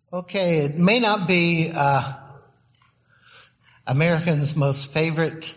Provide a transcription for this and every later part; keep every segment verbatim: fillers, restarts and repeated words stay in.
Okay, it may not be uh, Americans' most favorite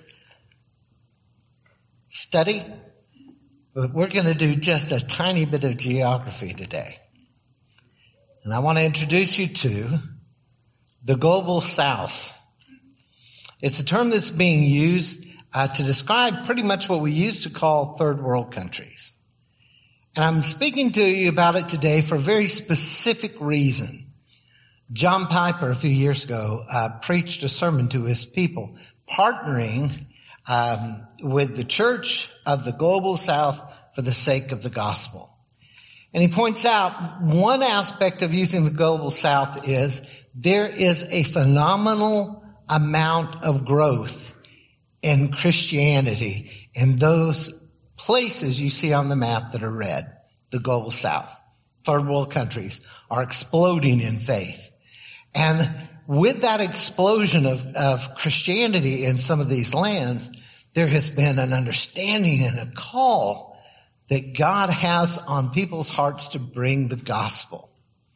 study, but we're going to do just a tiny bit of geography today. And I want to introduce you to the Global South. It's a term that's being used uh, to describe pretty much what we used to call third world countries. And I'm speaking to you about it today for a very specific reason. John Piper, a few years ago, uh, preached a sermon to his people, partnering um, with the Church of the Global South for the sake of the gospel. And he points out one aspect of using the Global South is there is a phenomenal amount of growth in Christianity in those places you see on the map that are red, the Global South. Third world countries are exploding in faith. And with that explosion of, of Christianity in some of these lands, there has been an understanding and a call that God has on people's hearts to bring the gospel.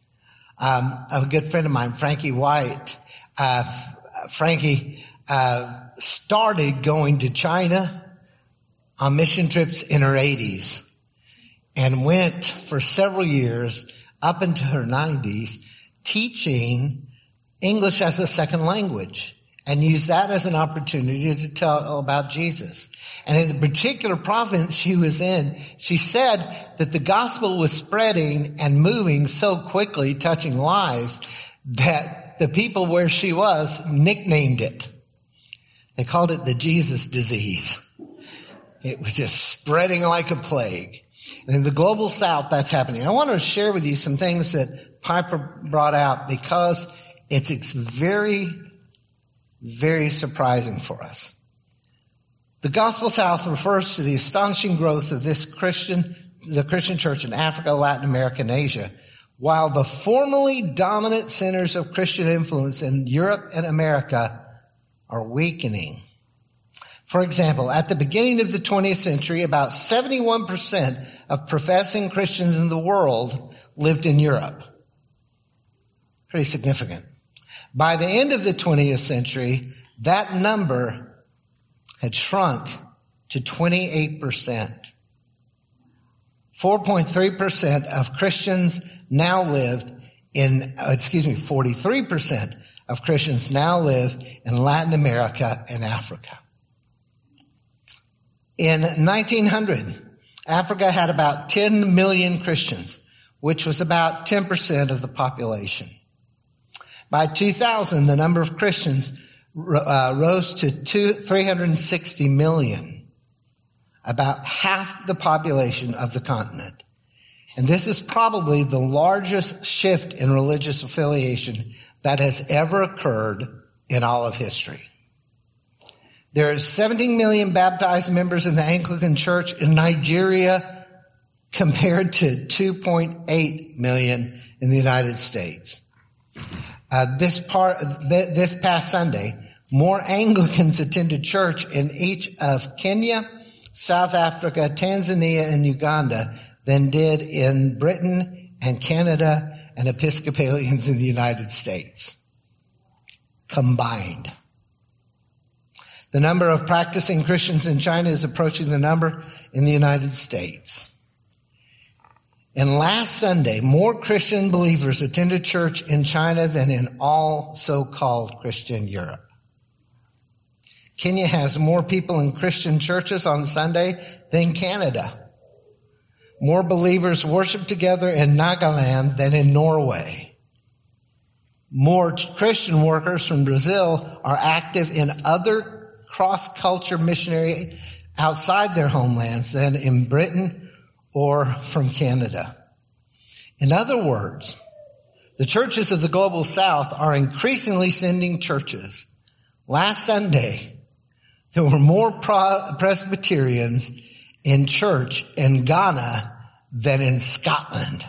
Um, a good friend of mine, Frankie White, uh, Frankie uh, started going to China on mission trips in her eighties and went for several years up into her nineties teaching English as a second language and used that as an opportunity to tell about Jesus. And in the particular province she was in, she said that the gospel was spreading and moving so quickly, touching lives, that the people where she was nicknamed it. They called it the Jesus disease. It was just spreading like a plague. And in the Global South, that's happening. I want to share with you some things that Piper brought out because it's, it's very, very surprising for us. The Gospel South refers to the astonishing growth of this Christian, the Christian church in Africa, Latin America, and Asia, while the formerly dominant centers of Christian influence in Europe and America are weakening. For example, at the beginning of the twentieth century, about seventy-one percent of professing Christians in the world lived in Europe. Pretty significant. By the end of the twentieth century, that number had shrunk to twenty-eight percent. four point three percent of Christians now lived in, excuse me, forty-three percent of Christians now live in Latin America and Africa. In nineteen hundred, Africa had about ten million Christians, which was about ten percent of the population. By two thousand, the number of Christians uh, rose to two, three hundred sixty million, about half the population of the continent. And this is probably the largest shift in religious affiliation that has ever occurred in all of history. There are seventeen million baptized members in the Anglican Church in Nigeria compared to two point eight million in the United States. Uh, this part, this past Sunday, more Anglicans attended church in each of Kenya, South Africa, Tanzania, and Uganda than did in Britain and Canada and Episcopalians in the United States combined. The number of practicing Christians in China is approaching the number in the United States. And last Sunday, more Christian believers attended church in China than in all so-called Christian Europe. Kenya has more people in Christian churches on Sunday than Canada. More believers worship together in Nagaland than in Norway. More Christian workers from Brazil are active in other cross-culture missionary outside their homelands than in Britain or from Canada. In other words, the churches of the Global South are increasingly sending churches. Last Sunday, there were more Presbyterians in church in Ghana than in Scotland.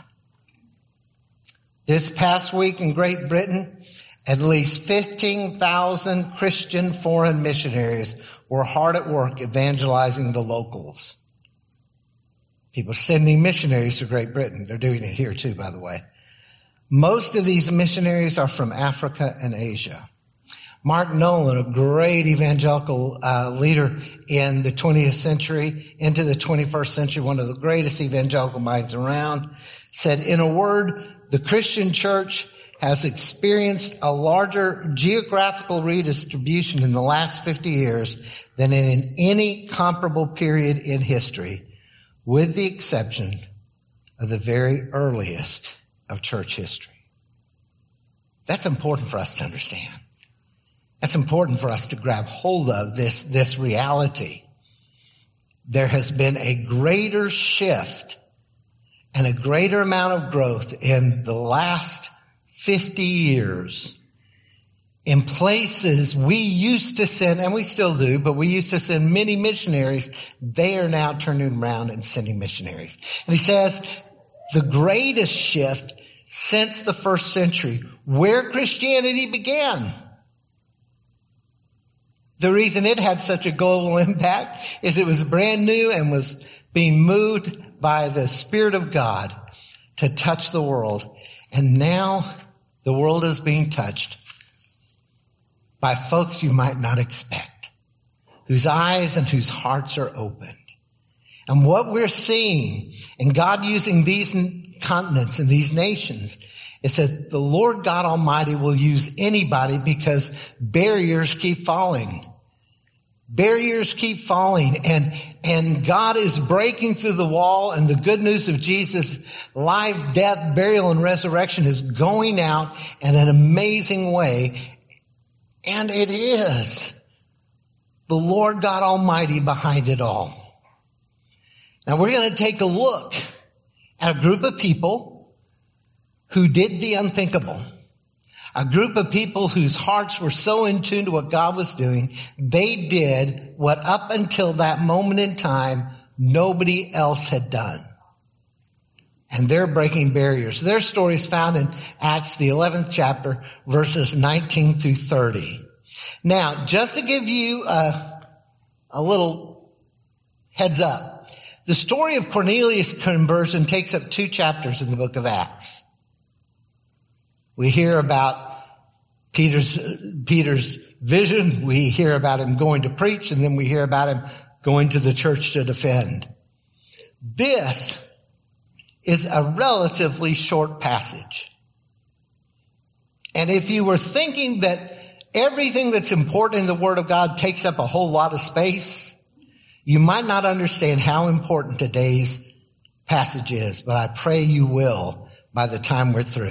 This past week in Great Britain, at least fifteen thousand Christian foreign missionaries were hard at work evangelizing the locals. People sending missionaries to Great Britain. They're doing it here too, by the way. Most of these missionaries are from Africa and Asia. Mark Nolan, a great evangelical uh, leader in the twentieth century into the twenty-first century, one of the greatest evangelical minds around, said, in a word, the Christian church has experienced a larger geographical redistribution in the last fifty years than in any comparable period in history, with the exception of the very earliest of church history. That's important for us to understand. That's important for us to grab hold of, this, this reality. There has been a greater shift and a greater amount of growth in the last fifty years in places we used to send, and we still do, but we used to send many missionaries. They are now turning around and sending missionaries. And he says the greatest shift since the first century, where Christianity began. The reason it had such a global impact is it was brand new and was being moved by the Spirit of God to touch the world. And now the world is being touched by folks you might not expect, whose eyes and whose hearts are opened. And what we're seeing, and God using these continents and these nations, it says the Lord God Almighty will use anybody because barriers keep falling. Barriers keep falling, and, and God is breaking through the wall, and the good news of Jesus' life, death, burial, and resurrection is going out in an amazing way. And it is the Lord God Almighty behind it all. Now we're going to take a look at a group of people who did the unthinkable. A group of people whose hearts were so in tune to what God was doing, they did what up until that moment in time, nobody else had done. And they're breaking barriers. Their story is found in Acts, the eleventh chapter, verses nineteen through thirty. Now, just to give you a, a little heads up, the story of Cornelius' conversion takes up two chapters in the book of Acts. We hear about Peter's, Peter's vision. We hear about him going to preach, and then we hear about him going to the church to defend. This is a relatively short passage. And if you were thinking that everything that's important in the Word of God takes up a whole lot of space, you might not understand how important today's passage is, but I pray you will by the time we're through.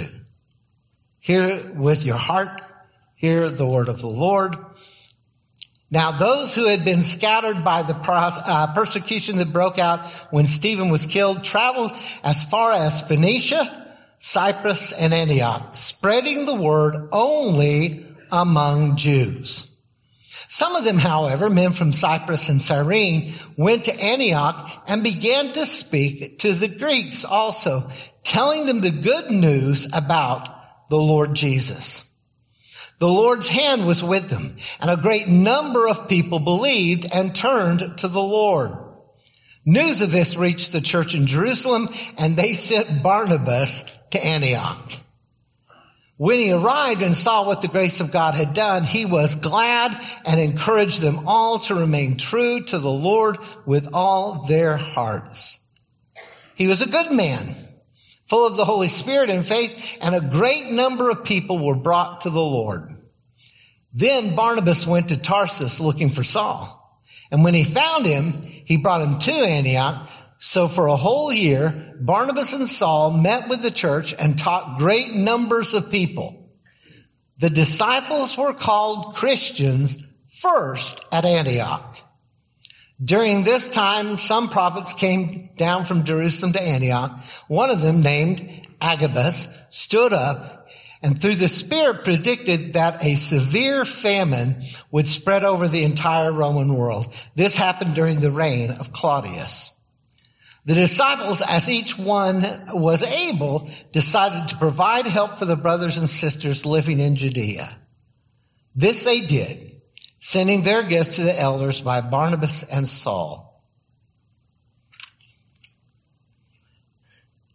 Hear with your heart, hear the word of the Lord. Now, those who had been scattered by the uh, persecution that broke out when Stephen was killed traveled as far as Phoenicia, Cyprus, and Antioch, spreading the word only among Jews. Some of them, however, men from Cyprus and Cyrene, went to Antioch and began to speak to the Greeks also, telling them the good news about the Lord Jesus. The Lord's hand was with them, and a great number of people believed and turned to the Lord. News of this reached the church in Jerusalem, and they sent Barnabas to Antioch. When he arrived and saw what the grace of God had done, he was glad and encouraged them all to remain true to the Lord with all their hearts. He was a good man, full of the Holy Spirit and faith, and a great number of people were brought to the Lord. Then Barnabas went to Tarsus looking for Saul. And when he found him, he brought him to Antioch. So for a whole year, Barnabas and Saul met with the church and taught great numbers of people. The disciples were called Christians first at Antioch. During this time, some prophets came down from Jerusalem to Antioch. One of them, named Agabus, stood up and through the Spirit predicted that a severe famine would spread over the entire Roman world. This happened during the reign of Claudius. The disciples, as each one was able, decided to provide help for the brothers and sisters living in Judea. This they did, sending their gifts to the elders by Barnabas and Saul.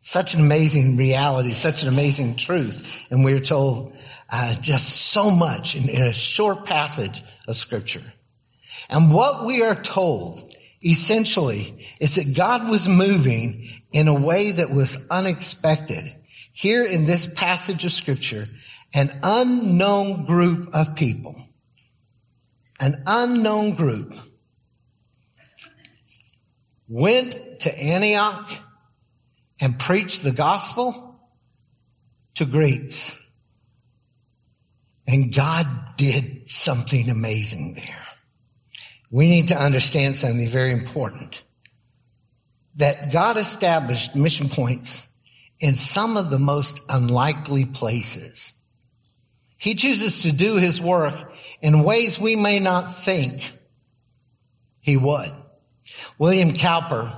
Such an amazing reality, such an amazing truth. And we're told uh, just so much in, in a short passage of Scripture. And what we are told, essentially, is that God was moving in a way that was unexpected. Here in this passage of Scripture, an unknown group of people, an unknown group, went to Antioch and preached the gospel to Greeks. And God did something amazing there. We need to understand something very important. That God established mission points in some of the most unlikely places. He chooses to do his work in ways we may not think he would. William Cowper,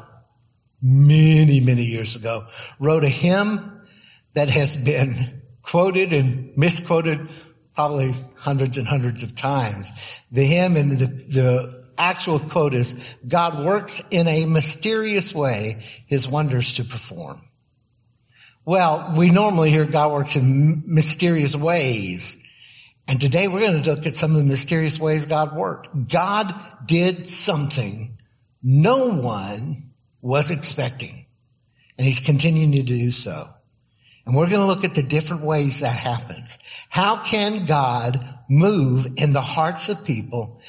many, many years ago, wrote a hymn that has been quoted and misquoted probably hundreds and hundreds of times. The hymn and the, the actual quote is, God works in a mysterious way his wonders to perform. Well, we normally hear God works in mysterious ways. And today we're going to look at some of the mysterious ways God worked. God did something no one was expecting. And he's continuing to do so. And we're going to look at the different ways that happens. How can God move in the hearts of people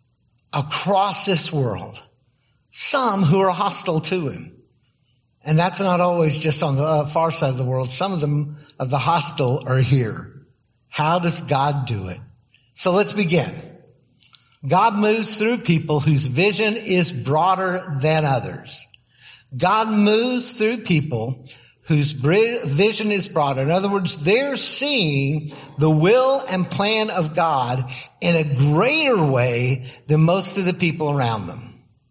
across this world? Some who are hostile to him. And that's not always just on the far side of the world. Some of them of the hostile are here. How does God do it? So let's begin. God moves through people whose vision is broader than others. God moves through people whose vision is broader. In other words, they're seeing the will and plan of God in a greater way than most of the people around them.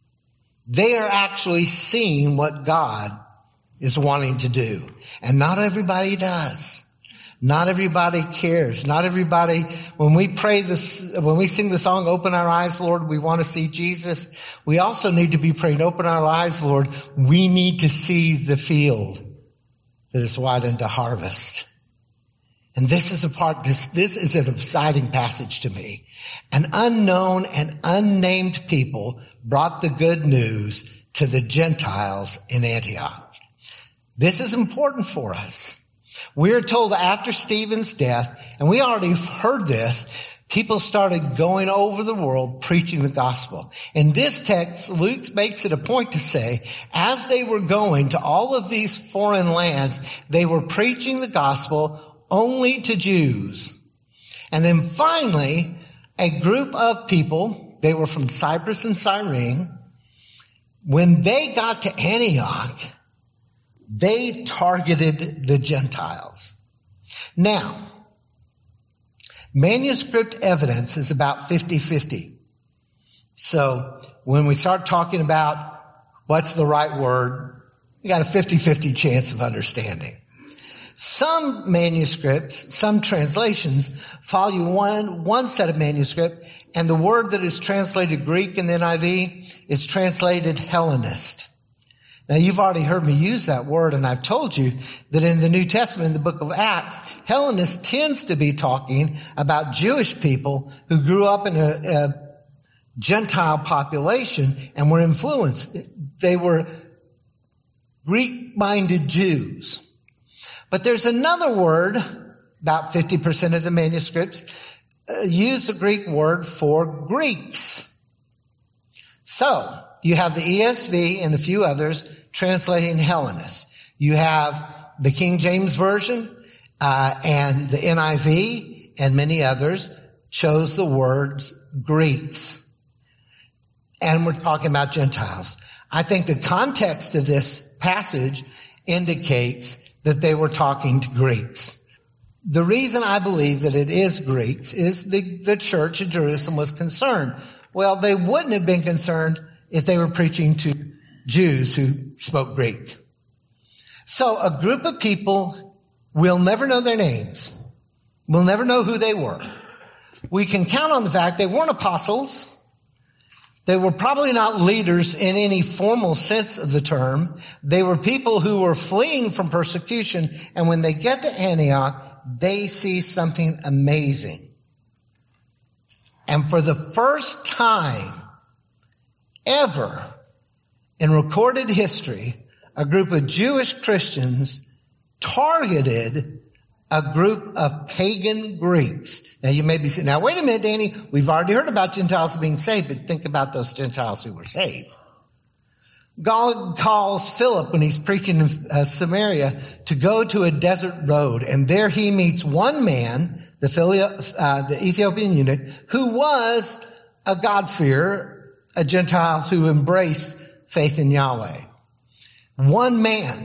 They are actually seeing what God is wanting to do. And not everybody does. Not everybody cares. Not everybody, when we pray this, when we sing the song, Open Our Eyes, Lord, we want to see Jesus. We also need to be praying, Open Our Eyes, Lord. We need to see the field that is wide unto harvest. And this is a part, this, this is an exciting passage to me. An unknown and unnamed people brought the good news to the Gentiles in Antioch. This is important for us. We're told after Stephen's death, and we already heard this, people started going over the world preaching the gospel. In this text, Luke makes it a point to say, as they were going to all of these foreign lands, they were preaching the gospel only to Jews. And then finally, a group of people, they were from Cyprus and Cyrene, when they got to Antioch, they targeted the Gentiles. Now, manuscript evidence is about fifty-fifty. So when we start talking about what's the right word, we got a fifty-fifty chance of understanding. Some manuscripts, some translations, follow one, one set of manuscript, and the word that is translated Greek in the N I V is translated Hellenist. Now, you've already heard me use that word, and I've told you that in the New Testament, in the book of Acts, Hellenist tends to be talking about Jewish people who grew up in a, a Gentile population and were influenced. They were Greek-minded Jews. But there's another word, about fifty percent of the manuscripts, uh, use the Greek word for Greeks. So, you have the E S V and a few others translating Hellenist. You have the King James Version uh, and the N I V and many others chose the words Greeks. And we're talking about Gentiles. I think the context of this passage indicates that they were talking to Greeks. The reason I believe that it is Greeks is the, the church in Jerusalem was concerned. Well, they wouldn't have been concerned if they were preaching to Jews who spoke Greek. So a group of people, we'll never know their names. We'll never know who they were. We can count on the fact they weren't apostles. They were probably not leaders in any formal sense of the term. They were people who were fleeing from persecution. And when they get to Antioch, they see something amazing. And for the first time ever in recorded history, a group of Jewish Christians targeted a group of pagan Greeks. Now you may be saying, now wait a minute, Danny, we've already heard about Gentiles being saved, but think about those Gentiles who were saved. God calls Philip when he's preaching in uh, Samaria to go to a desert road, and there he meets one man, the, Philia, uh, the Ethiopian eunuch, who was a God-fearer, a Gentile who embraced faith in Yahweh. One man,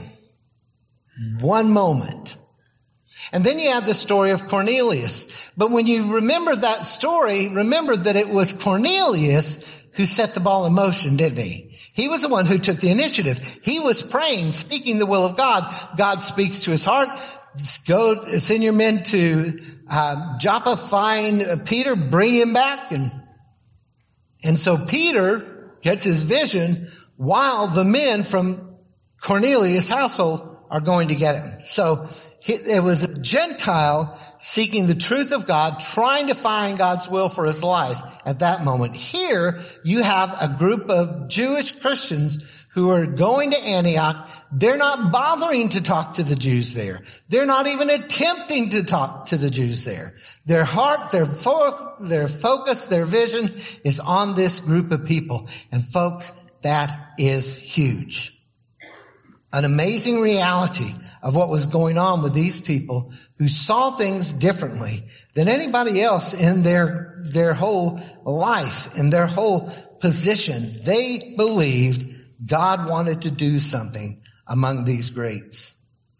one moment. And then you have the story of Cornelius. But when you remember that story, remember that it was Cornelius who set the ball in motion, didn't he? He was the one who took the initiative. He was praying, seeking the will of God. God speaks to his heart. Go, send your men to uh, Joppa, find Peter, bring him back. And, and so Peter gets his vision while the men from Cornelius' household are going to get him. So it was a Gentile seeking the truth of God, trying to find God's will for his life at that moment. Here, you have a group of Jewish Christians who are going to Antioch. They're not bothering to talk to the Jews there. They're not even attempting to talk to the Jews there. Their heart, their, fo- their focus, their vision is on this group of people. And folks, that is huge. An amazing reality of what was going on with these people who saw things differently than anybody else in their, their whole life, in their whole position. They believed God wanted to do something among these greats.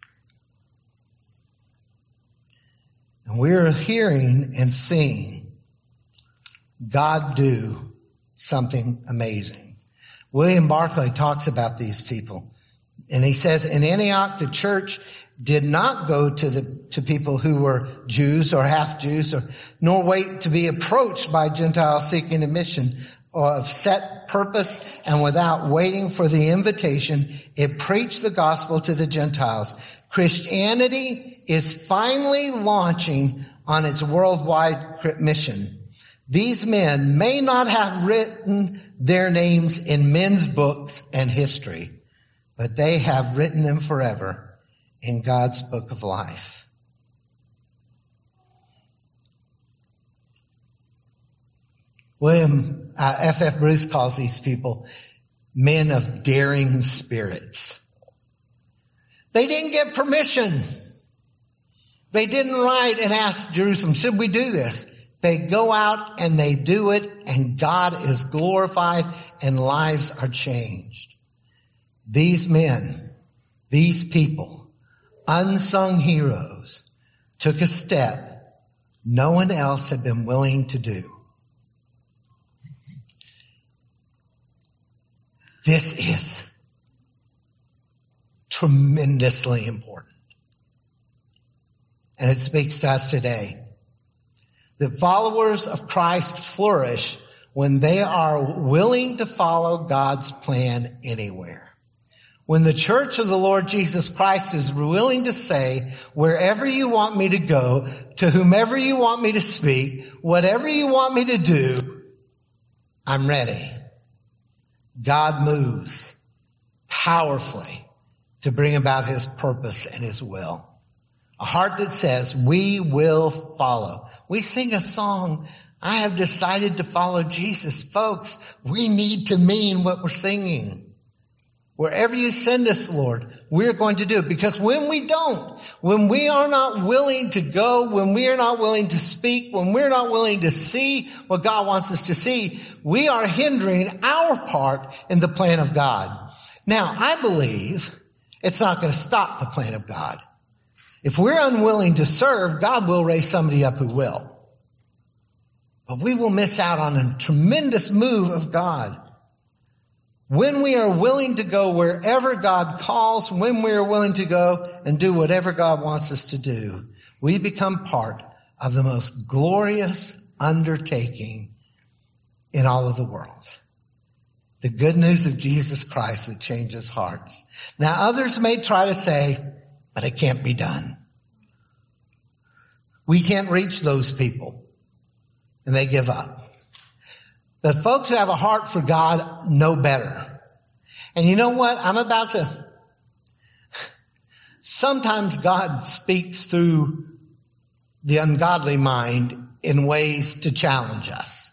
And we're hearing and seeing God do something amazing. William Barclay talks about these people. And he says, in Antioch, the church did not go to the, to people who were Jews or half Jews, or, nor wait to be approached by Gentiles seeking admission, or of set purpose and without waiting for the invitation. It preached the gospel to the Gentiles. Christianity is finally launching on its worldwide mission. These men may not have written their names in men's books and history, but they have written them forever in God's book of life. William uh, F F Bruce calls these people men of daring spirits. They didn't get permission. They didn't write and ask Jerusalem, should we do this? They go out and they do it, and God is glorified and lives are changed. These men, these people, unsung heroes, took a step no one else had been willing to do. This is tremendously important. And it speaks to us today. The followers of Christ flourish when they are willing to follow God's plan anywhere. When the church of the Lord Jesus Christ is willing to say, wherever you want me to go, to whomever you want me to speak, whatever you want me to do, I'm ready. God moves powerfully to bring about his purpose and his will. A heart that says, we will follow. We sing a song, I have decided to follow Jesus. Folks, we need to mean what we're singing. Wherever you send us, Lord, we're going to do it. Because when we don't, when we are not willing to go, when we are not willing to speak, when we're not willing to see what God wants us to see, we are hindering our part in the plan of God. Now, I believe it's not going to stop the plan of God. If we're unwilling to serve, God will raise somebody up who will. But we will miss out on a tremendous move of God. When we are willing to go wherever God calls, when we are willing to go and do whatever God wants us to do, we become part of the most glorious undertaking in all of the world. The good news of Jesus Christ that changes hearts. Now others may try to say, but it can't be done. We can't reach those people. And they give up. But folks who have a heart for God know better. And you know what? I'm about to... Sometimes God speaks through the ungodly mind in ways to challenge us.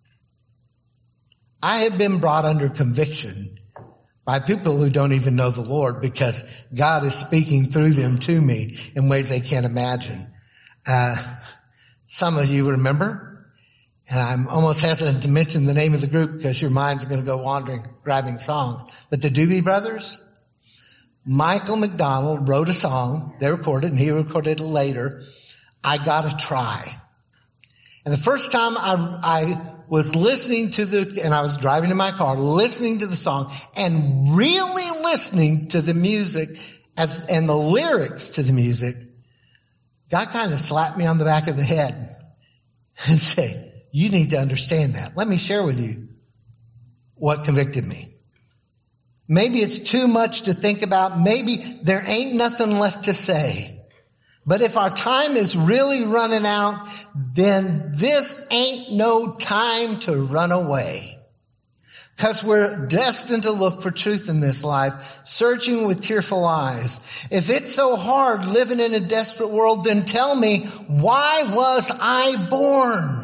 I have been brought under conviction by people who don't even know the Lord because God is speaking through them to me in ways they can't imagine. Uh, some of you remember, and I'm almost hesitant to mention the name of the group because your mind's going to go wandering, grabbing songs. But the Doobie Brothers, Michael McDonald wrote a song. They recorded, and he recorded it later. I Gotta Try. And the first time I, I was listening to the, and I was driving in my car, listening to the song and really listening to the music as, and the lyrics to the music, God kind of slapped me on the back of the head and said, you need to understand that. Let me share with you what convicted me. Maybe it's too much to think about. Maybe there ain't nothing left to say. But if our time is really running out, then this ain't no time to run away. Because we're destined to look for truth in this life, searching with tearful eyes. If it's so hard living in a desperate world, then tell me, why was I born?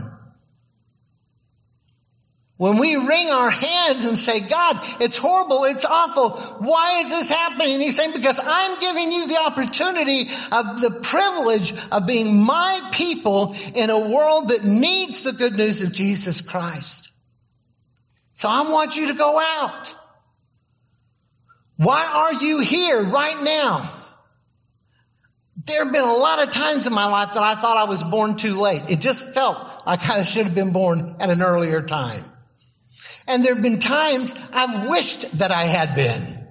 When we wring our hands and say, God, it's horrible, it's awful, why is this happening? And he's saying, because I'm giving you the opportunity of the privilege of being my people in a world that needs the good news of Jesus Christ. So I want you to go out. Why are you here right now? There have been a lot of times in my life that I thought I was born too late. It just felt like I should have been born at an earlier time. And there have been times I've wished that I had been.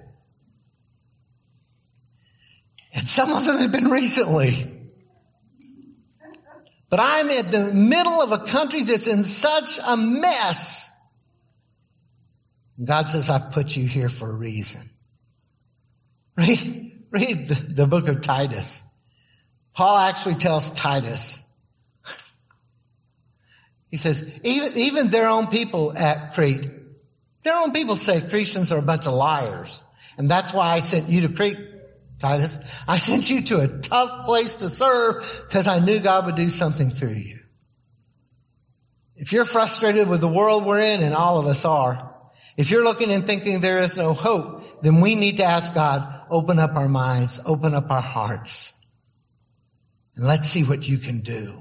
And some of them have been recently. But I'm in the middle of a country that's in such a mess. God says, I've put you here for a reason. Read, read the, the book of Titus. Paul actually tells Titus, he says, even, even their own people at Crete, their own people say Cretans are a bunch of liars. And that's why I sent you to Crete, Titus. I sent you to a tough place to serve because I knew God would do something through you. If you're frustrated with the world we're in, and all of us are, if you're looking and thinking there is no hope, then we need to ask God, open up our minds, open up our hearts, and let's see what you can do.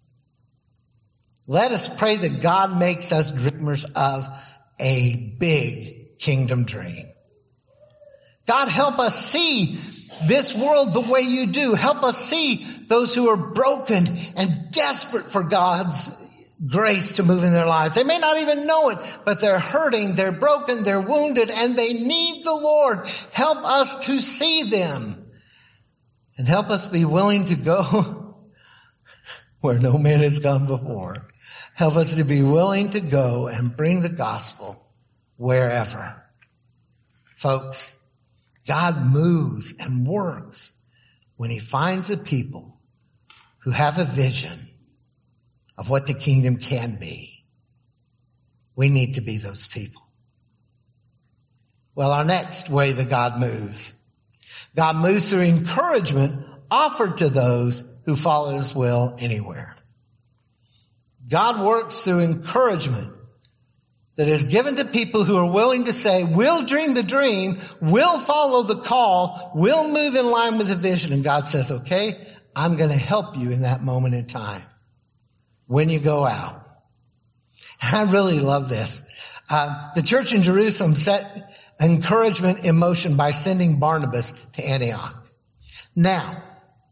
Let us pray that God makes us dreamers of a big kingdom dream. God, help us see this world the way you do. Help us see those who are broken and desperate for God's grace to move in their lives. They may not even know it, but they're hurting, they're broken, they're wounded, and they need the Lord. Help us to see them and help us be willing to go where no man has gone before. Help us to be willing to go and bring the gospel wherever. Folks, God moves and works when he finds a people who have a vision of what the kingdom can be. We need to be those people. Well, our next way that God moves. God moves through encouragement offered to those who follow his will anywhere. God works through encouragement that is given to people who are willing to say, we'll dream the dream, we'll follow the call, we'll move in line with the vision. And God says, okay, I'm going to help you in that moment in time when you go out. I really love this. Uh, the church in Jerusalem set encouragement in motion by sending Barnabas to Antioch. Now,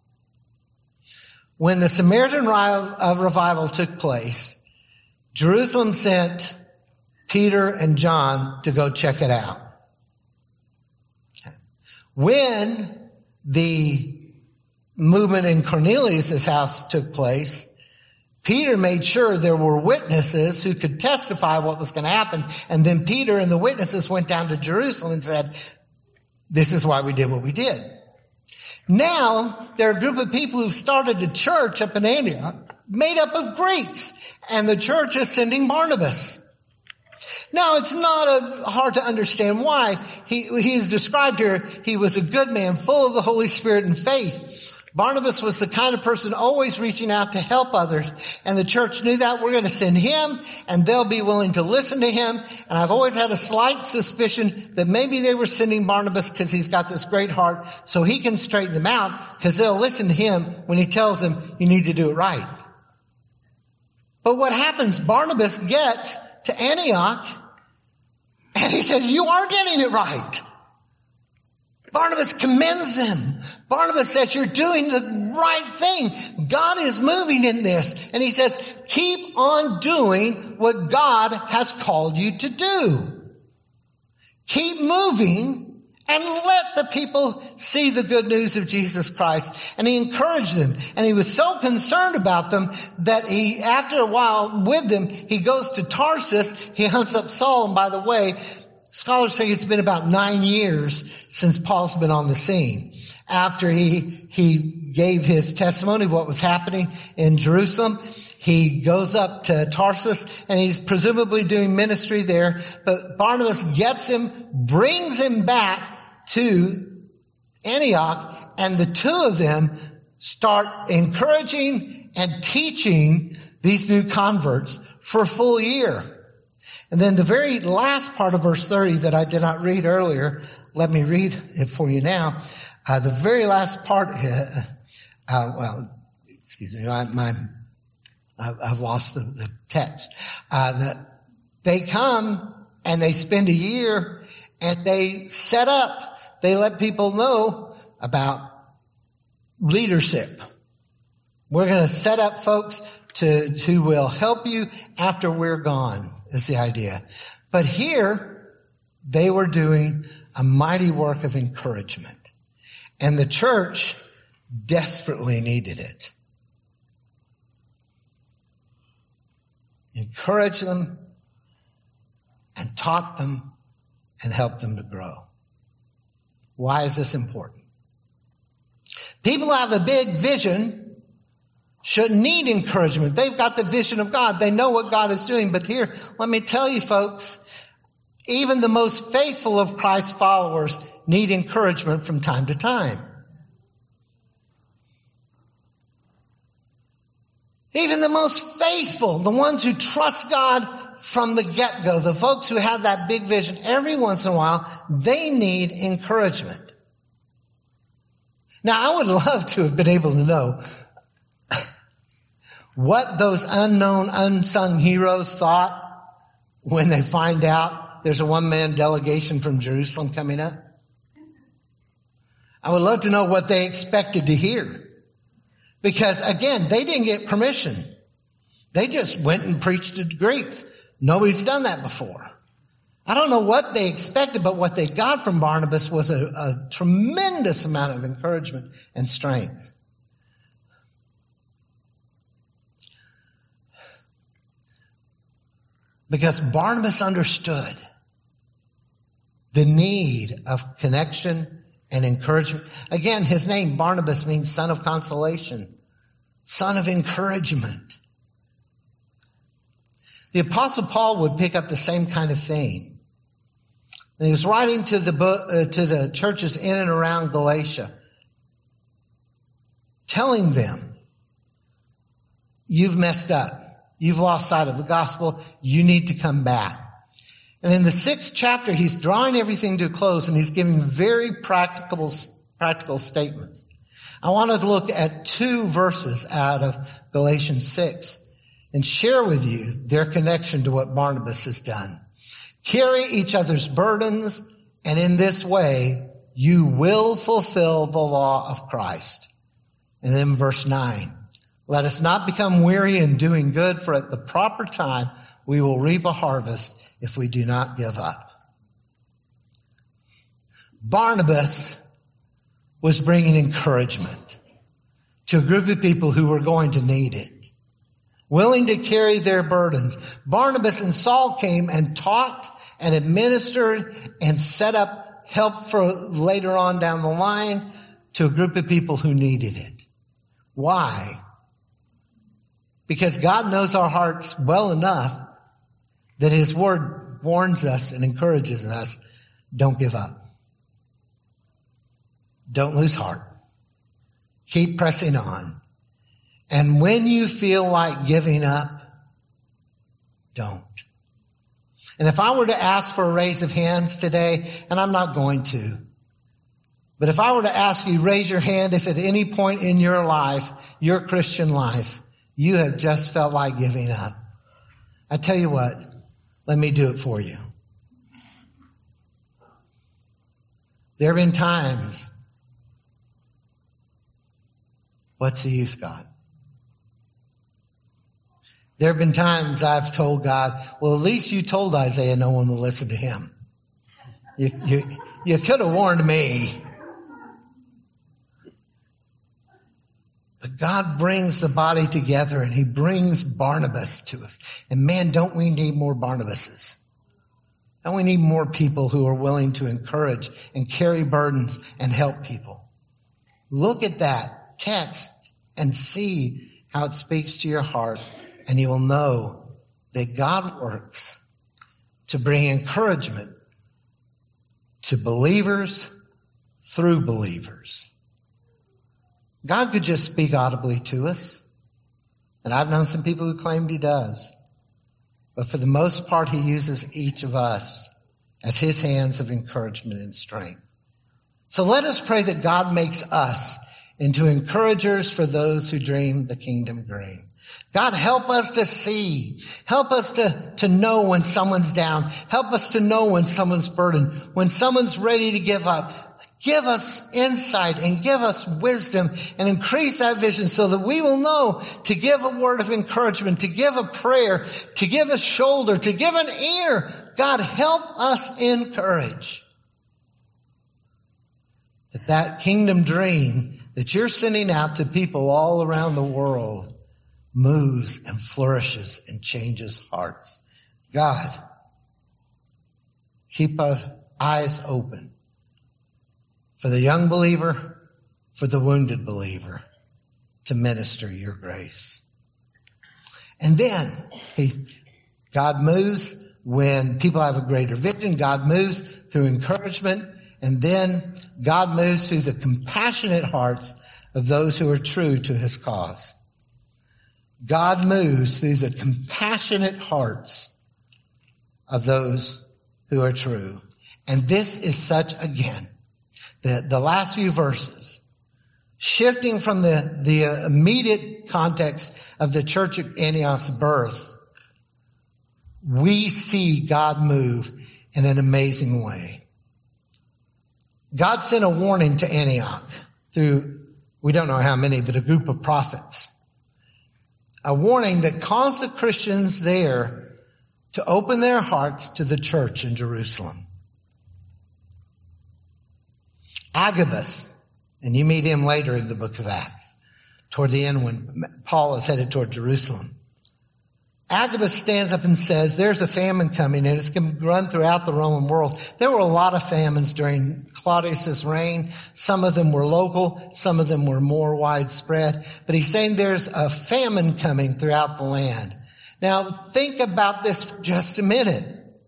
when the Samaritan revival took place, Jerusalem sent Peter and John to go check it out. When the movement in Cornelius' house took place, Peter made sure there were witnesses who could testify what was going to happen. And then Peter and the witnesses went down to Jerusalem and said, this is why we did what we did. Now, there are a group of people who've started a church up in Antioch made up of Greeks. And the church is sending Barnabas. Now, it's not a, hard to understand why. He, he is described here, he was a good man, full of the Holy Spirit and faith. Barnabas was the kind of person always reaching out to help others. And the church knew that. We're going to send him, and they'll be willing to listen to him. And I've always had a slight suspicion that maybe they were sending Barnabas because he's got this great heart, so he can straighten them out, because they'll listen to him when he tells them, you need to do it right. But what happens, Barnabas gets to Antioch, and he says, you are getting it right. Barnabas commends them. Barnabas says, you're doing the right thing. God is moving in this. And he says, keep on doing what God has called you to do. Keep moving and let the people see the good news of Jesus Christ. And he encouraged them. And he was so concerned about them that he, after a while with them, he goes to Tarsus. He hunts up Saul. And by the way, scholars say it's been about nine years since Paul's been on the scene. After he, he gave his testimony of what was happening in Jerusalem, he goes up to Tarsus, and he's presumably doing ministry there. But Barnabas gets him, brings him back to Antioch, and the two of them start encouraging and teaching these new converts for a full year. And then the very last part of verse thirty that I did not read earlier, let me read it for you now. Uh, the very last part, uh, uh, well, excuse me, I, my, I've lost the, the text. Uh, that they come and they spend a year and they set up, they let people know about leadership. We're going to set up folks to, who will help you after we're gone, is the idea. But here, they were doing a mighty work of encouragement. And the church desperately needed it. Encouraged them and taught them and helped them to grow. Why is this important? People who have a big vision shouldn't need encouragement. They've got the vision of God. They know what God is doing. But here, let me tell you folks, even the most faithful of Christ's followers need encouragement from time to time. Even the most faithful, the ones who trust God from the get-go, the folks who have that big vision, every once in a while, they need encouragement. Now, I would love to have been able to know what those unknown, unsung heroes thought when they find out there's a one-man delegation from Jerusalem coming up. I would love to know what they expected to hear. Because, again, they didn't get permission. They just went and preached to the Greeks. Nobody's done that before. I don't know what they expected, but what they got from Barnabas was a, a tremendous amount of encouragement and strength. Because Barnabas understood the need of connection and encouragement. Again, his name, Barnabas, means son of consolation, son of encouragement. The Apostle Paul would pick up the same kind of theme. And he was writing to the book, uh, to the churches in and around Galatia, telling them, you've messed up. You've lost sight of the gospel. You need to come back. And in the sixth chapter, he's drawing everything to a close, and he's giving very practical, practical statements. I wanted to look at two verses out of Galatians six and share with you their connection to what Barnabas has done. Carry each other's burdens, and in this way, you will fulfill the law of Christ. And then verse nine, let us not become weary in doing good, for at the proper time, we will reap a harvest if we do not give up. Barnabas was bringing encouragement to a group of people who were going to need it. willing to carry their burdens. Barnabas and Saul came and taught and administered and set up help for later on down the line to a group of people who needed it. Why? Because God knows our hearts well enough that his word warns us and encourages us, don't give up. Don't lose heart. Keep pressing on. And when you feel like giving up, don't. And if I were to ask for a raise of hands today, and I'm not going to, but if I were to ask you, raise your hand if at any point in your life, your Christian life, you have just felt like giving up. I tell you what, let me do it for you. There have been times, what's the use, God? There have been times I've told God, well, at least you told Isaiah no one will listen to him. You, you, you could have warned me. But God brings the body together and he brings Barnabas to us. And man, don't we need more Barnabases? Don't we need more people who are willing to encourage and carry burdens and help people? Look at that text and see how it speaks to your heart, and you will know that God works to bring encouragement to believers through believers. God could just speak audibly to us, and I've known some people who claimed he does. But for the most part, he uses each of us as his hands of encouragement and strength. So let us pray that God makes us into encouragers for those who dream the kingdom dream. God, help us to see. Help us to, to know when someone's down. Help us to know when someone's burdened, when someone's ready to give up. Give us insight and give us wisdom and increase that vision so that we will know to give a word of encouragement, to give a prayer, to give a shoulder, to give an ear. God, help us encourage. That that kingdom dream that you're sending out to people all around the world moves and flourishes and changes hearts. God, keep our eyes open for the young believer, for the wounded believer, to minister your grace. And then he, God moves when people have a greater vision. God moves through encouragement. And then God moves through the compassionate hearts of those who are true to his cause. God moves through the compassionate hearts of those who are true. And this is such, again, the, the last few verses, shifting from the, the immediate context of the church of Antioch's birth, we see God move in an amazing way. God sent a warning to Antioch through, we don't know how many, but a group of prophets. A warning that caused the Christians there to open their hearts to the church in Jerusalem. Agabus, and you meet him later in the book of Acts, toward the end when Paul is headed toward Jerusalem. Agabus stands up and says, there's a famine coming and it's going to run throughout the Roman world. There were a lot of famines during Claudius's reign. Some of them were local. Some of them were more widespread. But he's saying there's a famine coming throughout the land. Now think about this for just a minute.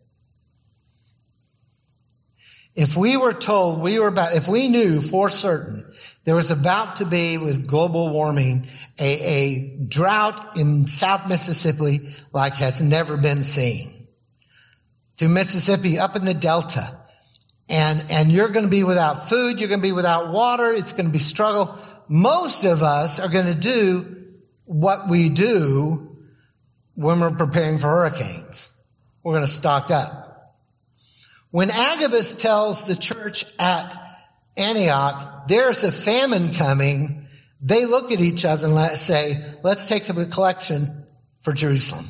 If we were told we were about, if we knew for certain there was about to be, with global warming, a, a drought in South Mississippi like has never been seen. Through Mississippi, up in the Delta. And, and you're going to be without food. You're going to be without water. It's going to be struggle. Most of us are going to do what we do when we're preparing for hurricanes. We're going to stock up. When Agabus tells the church at Antioch, there's a famine coming, they look at each other and say, let's take up a collection for Jerusalem.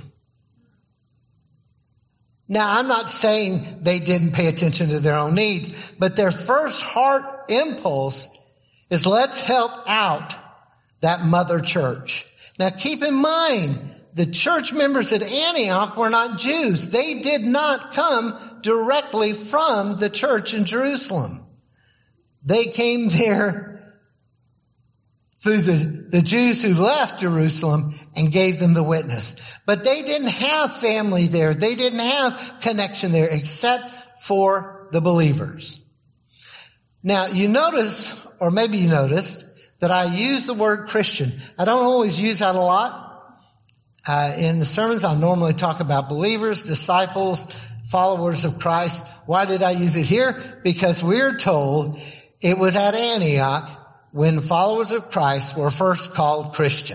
Now, I'm not saying they didn't pay attention to their own needs, but their first heart impulse is let's help out that mother church. Now, keep in mind the church members at Antioch were not Jews. They did not come directly from the church in Jerusalem. They came there through the, the Jews who left Jerusalem and gave them the witness. But they didn't have family there. They didn't have connection there except for the believers. Now, you notice, or maybe you noticed, that I use the word Christian. I don't always use that a lot. Uh, in the sermons, I normally talk about believers, disciples, followers of Christ. Why did I use it here? Because we're told it was at Antioch when followers of Christ were first called Christian.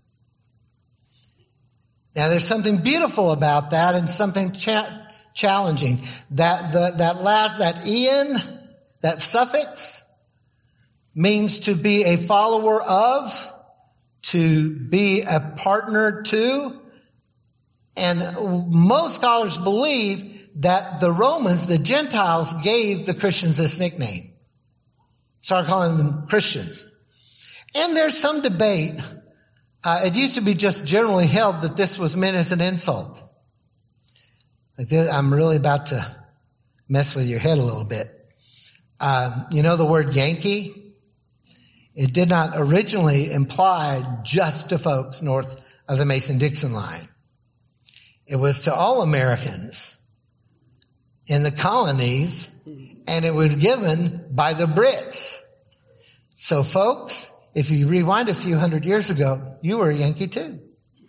Now, there's something beautiful about that and something cha- challenging. That the, that last, that "ian," that suffix, means to be a follower of, to be a partner to. And most scholars believe that the Romans, the Gentiles, gave the Christians this nickname. Started calling them Christians. And there's some debate. Uh, it used to be just generally held that this was meant as an insult. Like this, I'm really about to mess with your head a little bit. Uh, you know the word Yankee? It did not originally imply just to folks north of the Mason-Dixon line. It was to all Americans in the colonies, and it was given by the Brits. So folks, if you rewind a few hundred years ago, you were a Yankee too.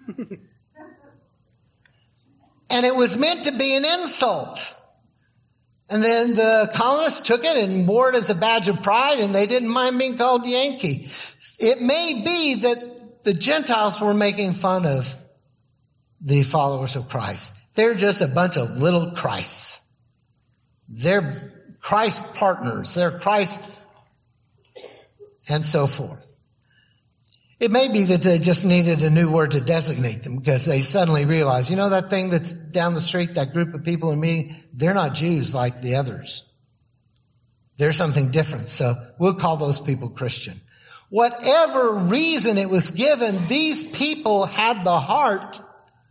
And it was meant to be an insult. And then the colonists took it and wore it as a badge of pride, and they didn't mind being called Yankee. It may be that the Gentiles were making fun of the followers of Christ. They're just a bunch of little Christs. They're Christ partners. They're Christ and so forth. It may be that they just needed a new word to designate them because they suddenly realized, you know, that thing that's down the street, that group of people in meeting, they're not Jews like the others. They're something different. So we'll call those people Christian. Whatever reason it was given, these people had the heart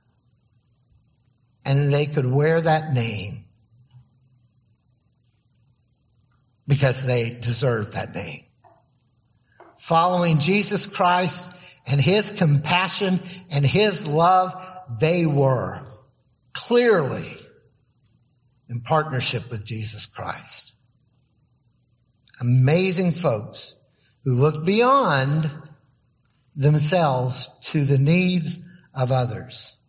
and they could wear that name because they deserved that name. Following Jesus Christ and his compassion and his love, they were clearly in partnership with Jesus Christ. Amazing folks who looked beyond themselves to the needs of others.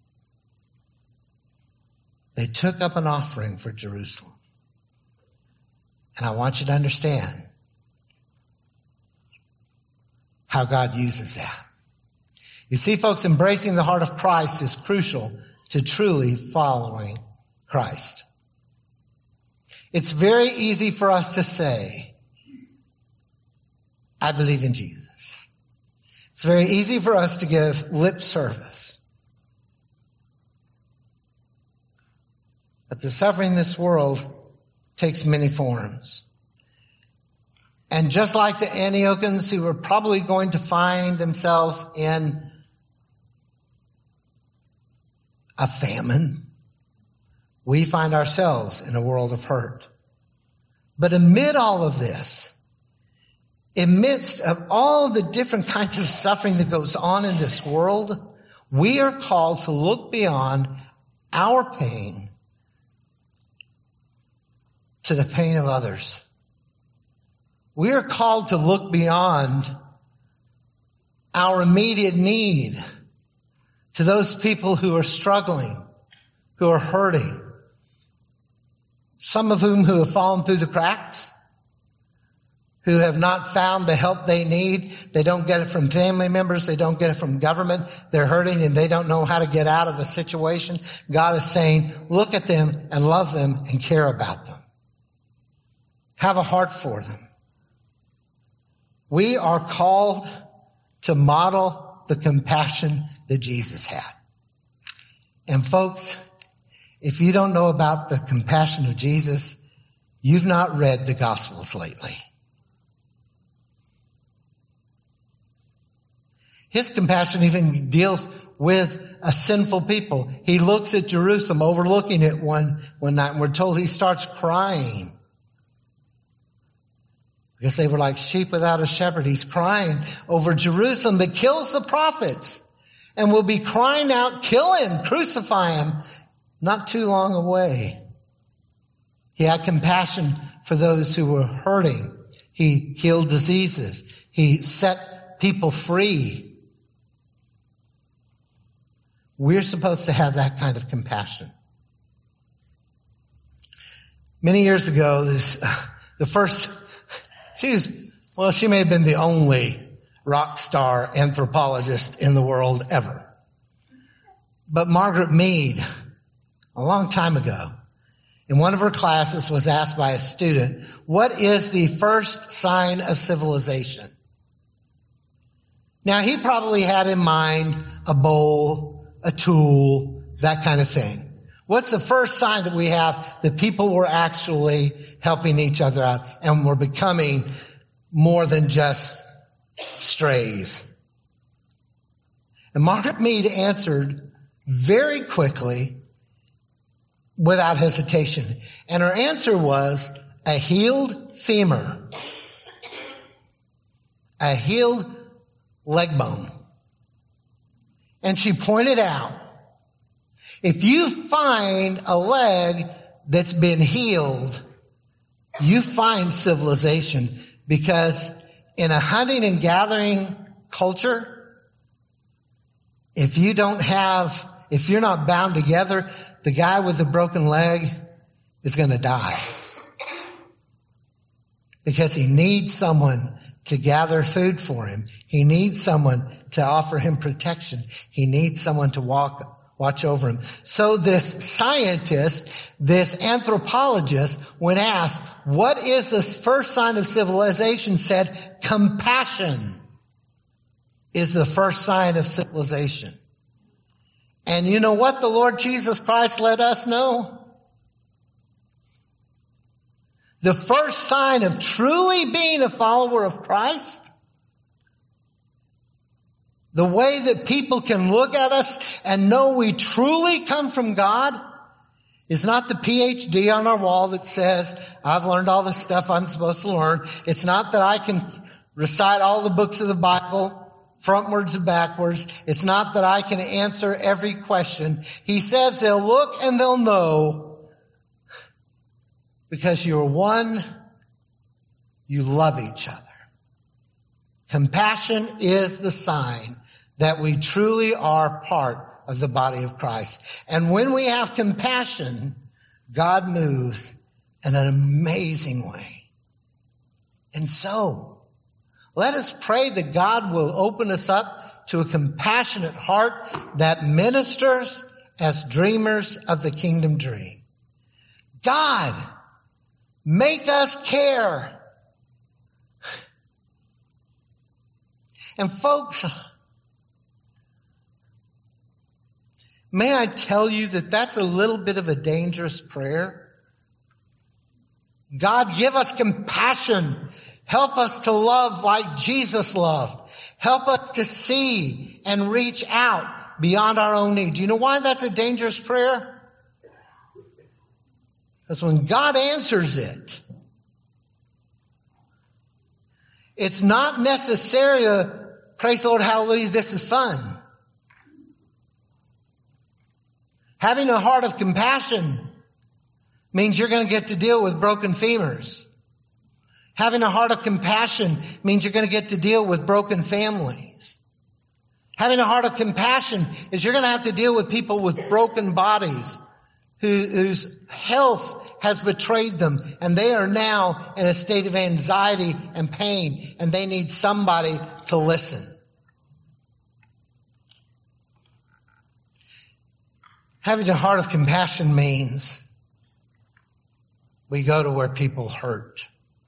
They took up an offering for Jerusalem. And I want you to understand how God uses that. You see, folks, embracing the heart of Christ is crucial to truly following Christ. It's very easy for us to say, I believe in Jesus. It's very easy for us to give lip service. But the suffering in this world takes many forms. And just like the Antiochians who were probably going to find themselves in a famine, we find ourselves in a world of hurt. But amid all of this, amidst of all the different kinds of suffering that goes on in this world, we are called to look beyond our pain to the pain of others. We are called to look beyond our immediate need to those people who are struggling, who are hurting, some of whom who have fallen through the cracks, who have not found the help they need. They don't get it from family members. They don't get it from government. They're hurting and they don't know how to get out of a situation. God is saying, look at them and love them and care about them. Have a heart for them. We are called to model the compassion that Jesus had. And folks, if you don't know about the compassion of Jesus, you've not read the Gospels lately. His compassion even deals with a sinful people. He looks at Jerusalem, overlooking it one, one night, and we're told he starts crying. Because they were like sheep without a shepherd. He's crying over Jerusalem that kills the prophets. And will be crying out, kill him, crucify him, not too long away. He had compassion for those who were hurting. He healed diseases. He set people free. We're supposed to have that kind of compassion. Many years ago, this, the first, she was, well, she may have been the only rock star anthropologist in the world ever. But Margaret Mead, a long time ago, in one of her classes was asked by a student, what is the first sign of civilization? Now, he probably had in mind a bowl, a tool, that kind of thing. What's the first sign that we have that people were actually helping each other out and were becoming more than just strays? And Margaret Mead answered very quickly, without hesitation. And her answer was a healed femur, a healed leg bone. And she pointed out, if you find a leg that's been healed, you find civilization, because in a hunting and gathering culture, if you don't have, if you're not bound together, the guy with the broken leg is going to die. Because he needs someone to gather food for him. He needs someone to offer him protection. He needs someone to walk, watch over him. So this scientist, this anthropologist, when asked, what is the first sign of civilization, said, compassion is the first sign of civilization. And you know what the Lord Jesus Christ let us know? The first sign of truly being a follower of Christ, the way that people can look at us and know we truly come from God, is not the P H D on our wall that says, I've learned all the stuff I'm supposed to learn. It's not that I can recite all the books of the Bible frontwards and backwards. It's not that I can answer every question. He says they'll look and they'll know, because you're one, you love each other. Compassion is the sign that we truly are part of the body of Christ. And when we have compassion, God moves in an amazing way. And so, let us pray that God will open us up to a compassionate heart that ministers as dreamers of the kingdom dream. God, make us care. And folks, may I tell you that that's a little bit of a dangerous prayer? God, give us compassion. Help us to love like Jesus loved. Help us to see and reach out beyond our own needs. Do you know why that's a dangerous prayer? Because when God answers it, it's not necessarily, praise the Lord, hallelujah, this is fun. Having a heart of compassion means you're going to get to deal with broken femurs. Having a heart of compassion means you're going to get to deal with broken families. Having a heart of compassion is you're going to have to deal with people with broken bodies who, whose health has betrayed them, and they are now in a state of anxiety and pain, and they need somebody to listen. Having a heart of compassion means we go to where people hurt.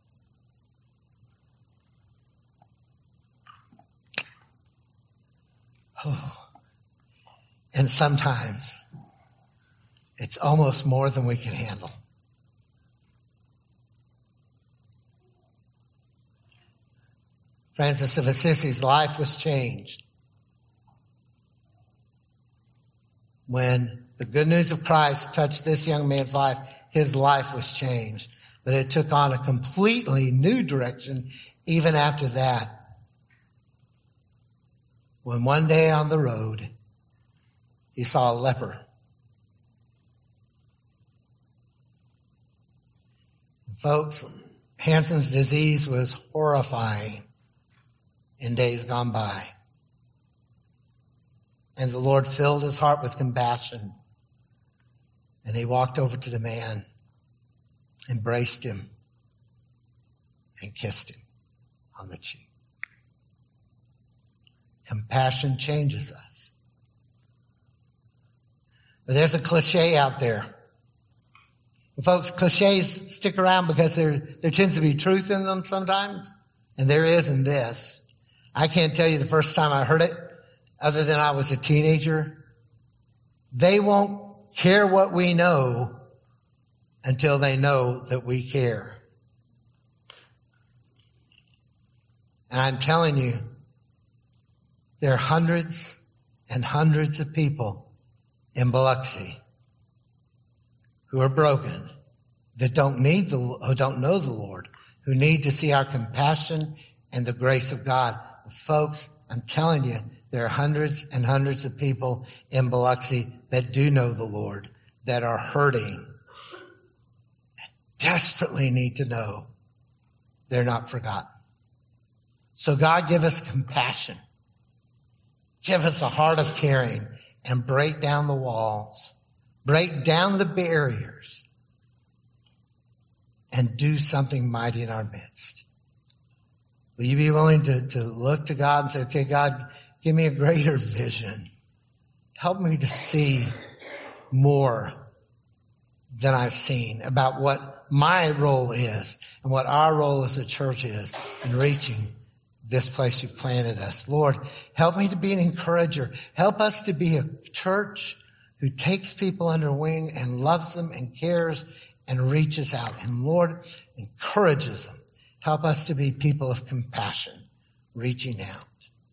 Oh. And sometimes it's almost more than we can handle. Francis of Assisi's life was changed when the good news of Christ touched this young man's life, his life was changed. But it took on a completely new direction even after that. When one day on the road, he saw a leper. And folks, Hansen's disease was horrifying in days gone by. And the Lord filled his heart with compassion. And he walked over to the man, embraced him, and kissed him on the cheek. Compassion changes us. But there's a cliche out there. And folks, cliches stick around because there, there tends to be truth in them sometimes. And there is in this. I can't tell you the first time I heard it, other than I was a teenager. They won't care what we know until they know that we care. And I'm telling you, there are hundreds and hundreds of people in Biloxi who are broken, that don't need the, who don't know the Lord, who need to see our compassion and the grace of God. Folks, I'm telling you, there are hundreds and hundreds of people in Biloxi that do know the Lord, that are hurting, desperately need to know they're not forgotten. So God, give us compassion. Give us a heart of caring and break down the walls, break down the barriers, and do something mighty in our midst. Will you be willing to, to look to God and say, okay, God, give me a greater vision. Help me to see more than I've seen about what my role is and what our role as a church is in reaching this place you've planted us. Lord, help me to be an encourager. Help us to be a church who takes people under wing and loves them and cares and reaches out. And Lord, encourages them. Help us to be people of compassion, reaching out.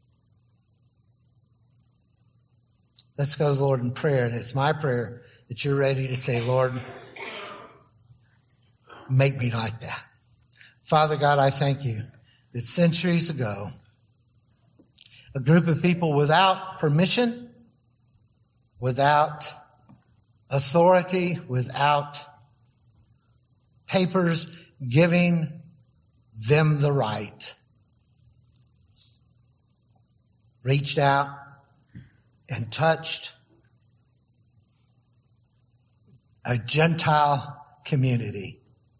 Let's go to the Lord in prayer. And it's my prayer that you're ready to say, Lord, make me like that. Father God, I thank you that centuries ago, a group of people without permission, without authority, without papers giving them the right, reached out and touched a Gentile community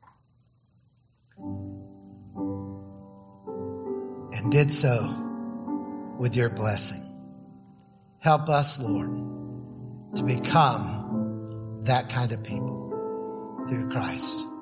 and did so with your blessing. Help us, Lord, to become that kind of people through Christ.